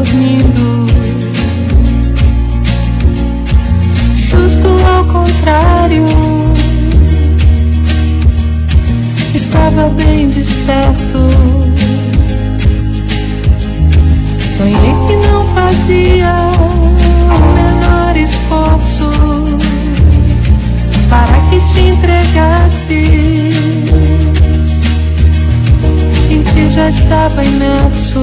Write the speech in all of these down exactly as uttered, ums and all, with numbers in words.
dormindo. Justo ao contrário, estava bem desperto. Sonhei que não fazia o menor esforço para que te entregasses em que já estava imerso.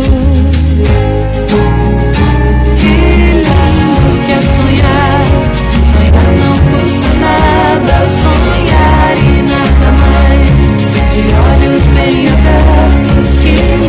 Que lindo que é sonhar, sonhar não custa nada, sonhar e nada mais, de olhos bem abertos. Que